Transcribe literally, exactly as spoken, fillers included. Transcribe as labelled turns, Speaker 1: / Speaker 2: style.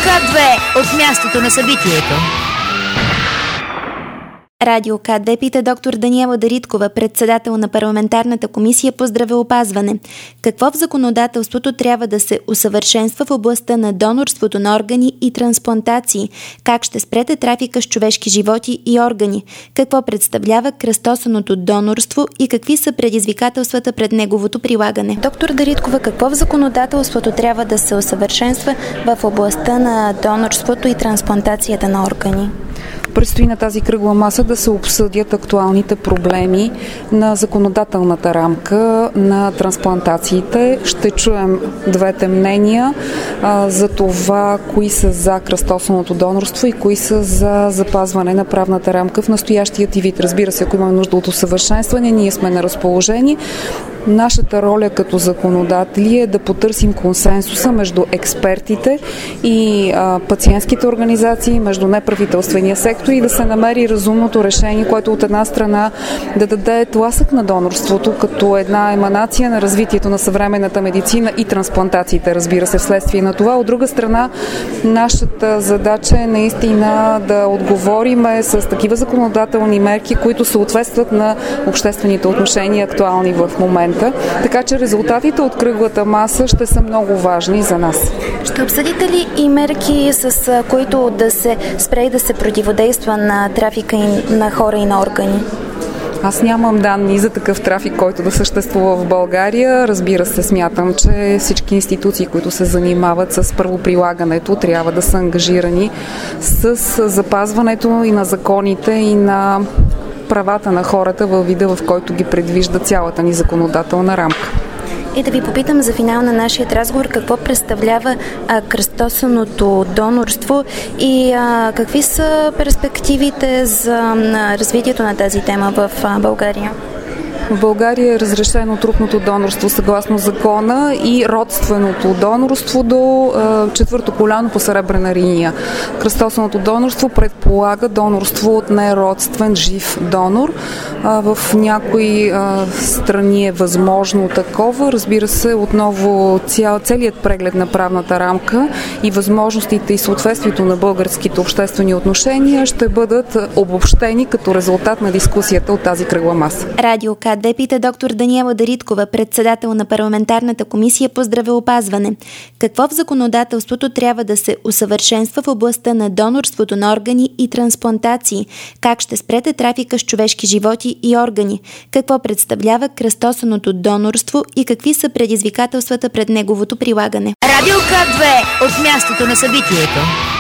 Speaker 1: К две от мястото на събитието.
Speaker 2: Радио К две пита доктор Даниела Дариткова, председател на парламентарната комисия по здравеопазване. Какво в законодателството трябва да се усъвършенства в областта на донорството на органи и трансплантации? Как ще спрете трафика с човешки животи и органи? Какво представлява кръстосаното донорство и какви са предизвикателствата пред неговото прилагане? Доктор Дариткова, какво в законодателството трябва да се усъвършенства в областта на донорството и трансплантацията на органи?
Speaker 3: Предстои на тази кръгла маса да се обсъдят актуалните проблеми на законодателната рамка на трансплантациите. Ще чуем двете мнения а, за това, кои са за кръстосаното донорство и кои са за запазване на правната рамка в настоящият и вид. Разбира се, ако имаме нужда от усъвършенстване, ние сме на разположение. Нашата роля като законодатели е да потърсим консенсуса между експертите и а, пациентските организации, между неправителствения сектор и да се намери разумното решение, което от една страна да даде тласък на донорството като една еманация на развитието на съвременната медицина и трансплантациите, разбира се, вследствие на това. От друга страна, нашата задача е наистина да отговориме с такива законодателни мерки, които съответстват на обществените отношения, актуални в момента. Така че резултатите от кръглата маса ще са много важни за нас.
Speaker 2: Ще обсъдите ли и мерки, с които да се спре и да се противодейства на трафика и на хора и на органи?
Speaker 3: Аз нямам данни за такъв трафик, който да съществува в България. Разбира се, смятам, че всички институции, които се занимават с правоприлагането, трябва да са ангажирани с запазването и на законите, и на правата на хората във вида, в който ги предвижда цялата ни законодателна рамка.
Speaker 2: И да ви попитам за финал на нашия разговор, какво представлява а, кръстосаното донорство и а, какви са перспективите за а, развитието на тази тема в а, България?
Speaker 3: В България е разрешено трупното донорство съгласно закона и родственото донорство до е, четвърто коляно по съребрена линия. Кръстосаното донорство предполага донорство от неродствен жив донор. А, в някои а, страни е възможно такова. Разбира се, отново цял, целият преглед на правната рамка и възможностите и съответствието на българските обществени отношения ще бъдат обобщени като резултат на дискусията от тази кръгла маса.
Speaker 2: Радио К две пита доктор Даниела Дариткова, председател на парламентарната комисия по здравеопазване. Какво в законодателството трябва да се усъвършенства в областта на донорството на органи и трансплантации? Как ще спрете трафика с човешки животи и органи? Какво представлява кръстосаното донорство и какви са предизвикателствата пред неговото прилагане?
Speaker 1: Радио К две от мястото на събитието.